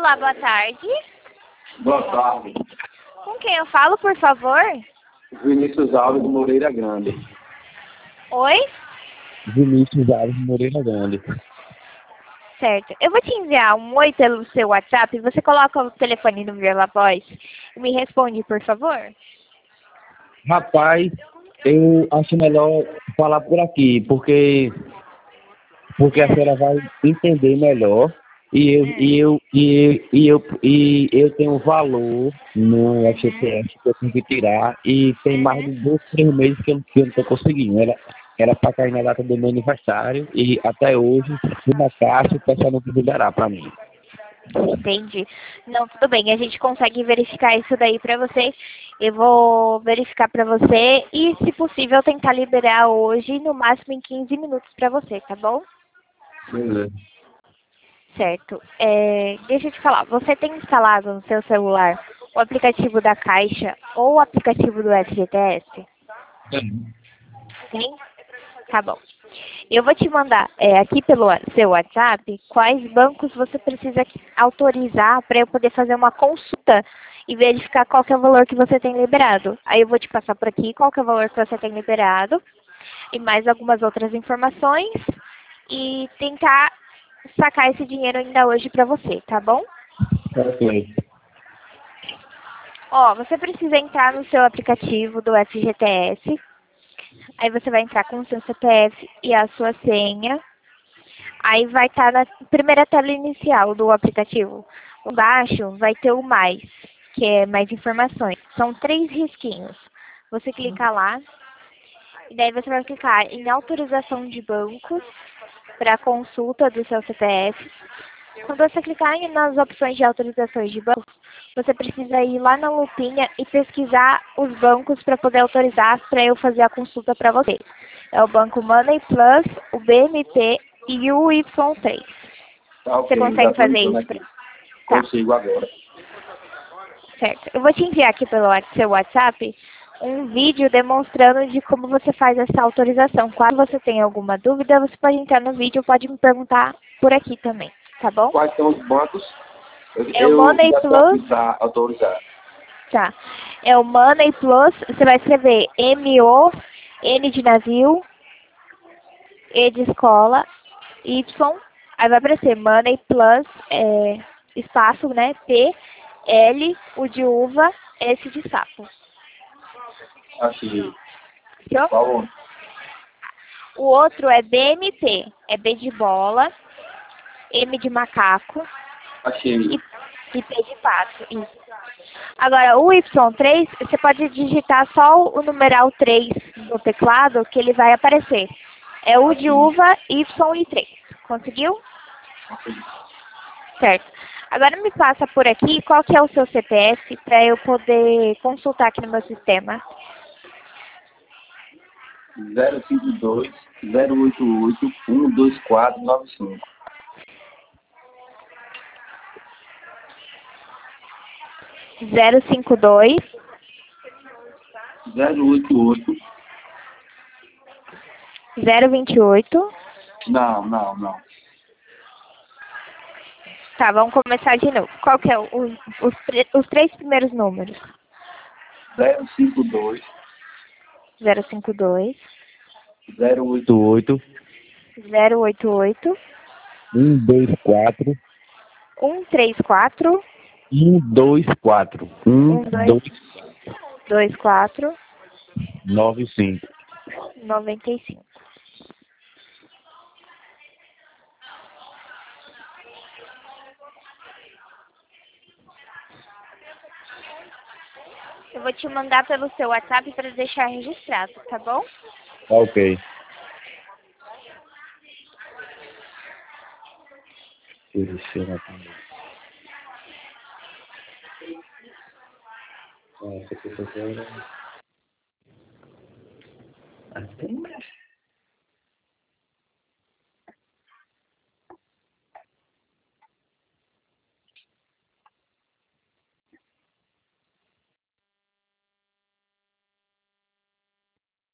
Olá, boa tarde. Boa tarde. Com quem eu falo, por favor? Vinícius Alves Moreira Grande. Oi? Vinícius Alves Moreira Grande. Certo. Eu vou te enviar um oi pelo seu WhatsApp. Você coloca o telefone no Viva Voz e me responde, por favor. Rapaz, eu acho melhor falar por aqui, porque a senhora vai entender melhor e eu tenho valor no FGTS que eu tenho que tirar e tem mais de 2, 3 meses que eu não estou conseguindo. Era para cair na data do meu aniversário e até hoje, na caixa, o pessoal não quis liberar para mim. Entendi. Não, tudo bem. A gente consegue verificar isso daí pra você. Eu vou verificar pra você e, se possível, tentar liberar hoje, no máximo em 15 minutos pra você, tá bom? Beleza. Certo. Deixa eu te falar. Você tem instalado no seu celular o aplicativo da Caixa ou o aplicativo do FGTS? Tem? Tá bom. Eu vou te mandar aqui pelo seu WhatsApp quais bancos você precisa autorizar para eu poder fazer uma consulta e verificar qual que é o valor que você tem liberado. Aí eu vou te passar por aqui qual que é o valor que você tem liberado e mais algumas outras informações e tentar sacar esse dinheiro ainda hoje para você, tá bom? Ok. Ó, você precisa entrar no seu aplicativo do FGTS. Aí você vai entrar com o seu CPF e a sua senha. Aí vai estar na primeira tela inicial do aplicativo. Embaixo vai ter o mais, que é mais informações. São 3 risquinhos. Você clica lá, e daí você vai clicar em autorização de bancos para consulta do seu CPF. Quando você clicar nas opções de autorizações de bancos, você precisa ir lá na lupinha e pesquisar os bancos para poder autorizar para eu fazer a consulta para você. É o Banco Money Plus, o BMP e o Y3. Tá, Você ok, já consegue estou fazer entrando isso? aqui. Tá, Consigo agora. certo. Eu vou te enviar aqui pelo seu WhatsApp um vídeo demonstrando de como você faz essa autorização. Caso você tenha alguma dúvida, você pode entrar no vídeo, pode me perguntar por aqui também, tá bom? Quais são os bancos? É o Money já estou Plus. aqui para autorizar. Tá. É o Money Plus, você vai escrever M-O-N de navio, E de escola, Y, aí vai aparecer Money Plus, espaço, né, P, L, U de uva, S de sapo. Achei. Fechou? Qual? O outro é BMP, é B de bola, M de macaco Achei. e P de pato. Isso. Agora, o Y3, você pode digitar só o numeral 3 no teclado, que ele vai aparecer. É U de uva, Y e 3. Conseguiu? Certo. Agora me passa por aqui qual que é o seu CPF para eu poder consultar aqui no meu sistema. 052 088 12495. 052 088. 028. Não. Tá, vamos começar de novo. Qual que é os 3 primeiros números? 052 052 088 088 124 134 124 1224 95. 95. Eu vou te mandar pelo seu WhatsApp para deixar registrado, tá bom? Ok. Essa aqui foi agora.